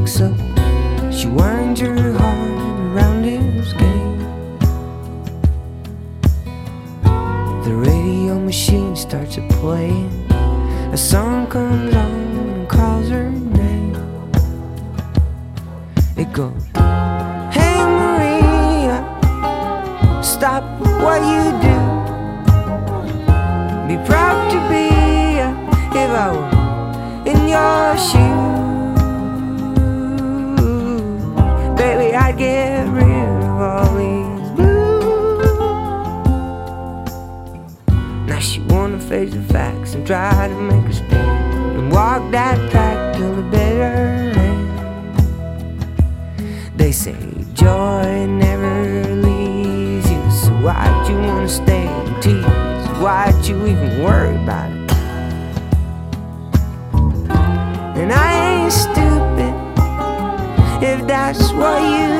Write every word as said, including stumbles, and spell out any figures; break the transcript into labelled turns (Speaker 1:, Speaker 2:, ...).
Speaker 1: looks up, she winds her heart around his game. The radio machine starts a playing, a song comes on and calls her name. It goes, hey Maria, stop what you do. Be proud to be if I were in your shoes. Baby, I'd get rid of all these blues. Now she wanna face the facts and try to make a stand and walk that track till the bitter end. They say joy never leaves you, so why'd you wanna stay and tease? Why'd you even worry about it? And I ain't stupid if that's what you